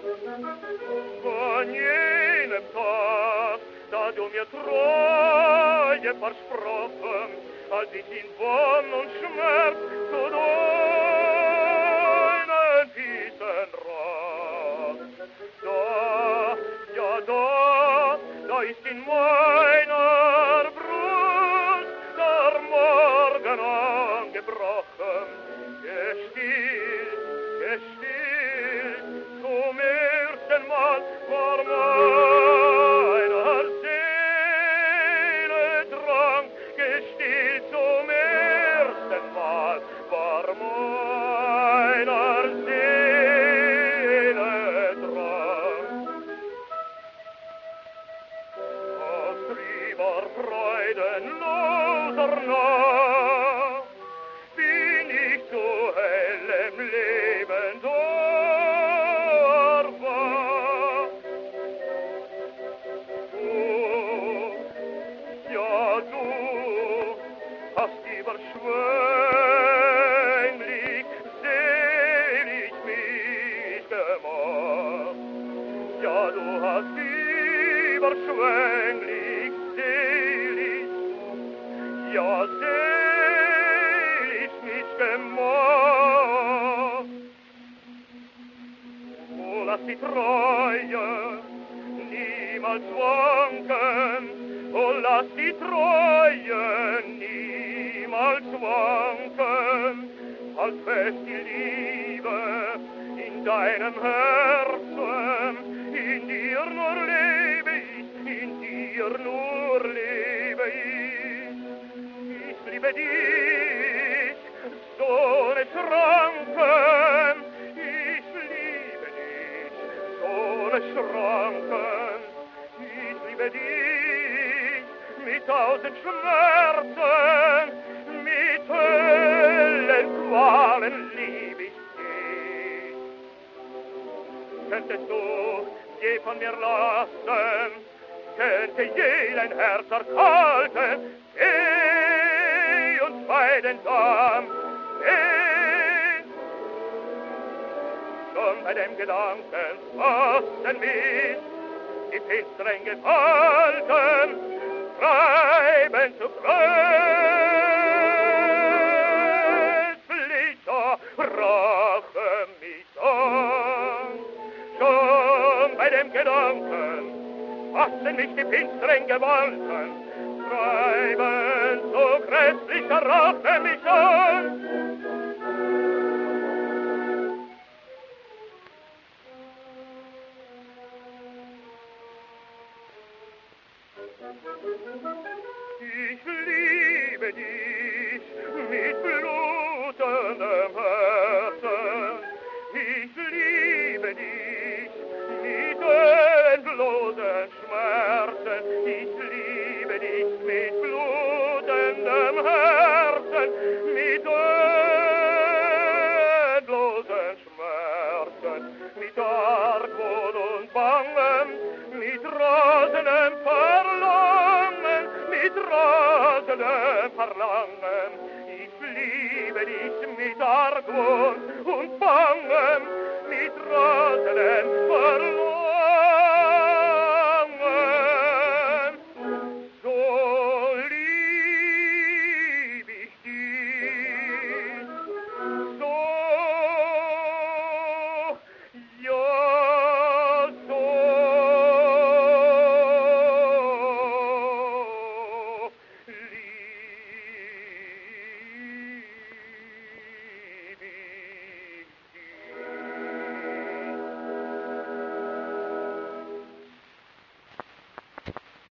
Von jenem Tag, da du mir Treue versprochen, als ich in Wonn und Schmerz zu deinen Füßen rat. Da ist in meiner Brust der Morgen angebrochen. Gestillt, zum ersten Mal vor meiner Seele Drang, gestillt zum ersten Mal vor meiner Seele Drang. Aus trüber freudenloser Nacht bin ich zu hellem Leben erwacht. Du hast überschwänglich selig mich gemacht. Ja, du hast überschwänglich selig, ja, selig mich gemacht. Oh, lass die Treue niemals wanken, oh, lass die Treue niemals wanken, halt fest die Liebe in deinem Herzen, in dir nur lebe ich, in dir nur lebe ich. Ich liebe dich, so ohne Schranken, ich liebe dich, so ohne Schranken, ich liebe dich mit tausend Schmerzen, mit Höllenqualen lieb ich dich. Könntest du je von mir lassen, könnte je dein Herz erkalten, geh uns beiden dann, geh. Schon bei dem Gedanken fassen mich die finsteren Gewalten, treiben zu grässlicher Rache mich an. Schon bei dem Gedanken fassen mich die finsteren Gewalten, treiben zu grässlicher Rache mich an. Ich liebe dich mit blutendem Herzen. Ich liebe dich mit endlosen Schmerzen. Ich liebe dich mit blutendem Herzen, mit endlosen Schmerzen, mit Argwohn und Bangen, mit rasendem Verlangen, mit rasendem Verlangen. Ich liebe dich mit Argwohn und Bangen, mit rasendem Verlangen.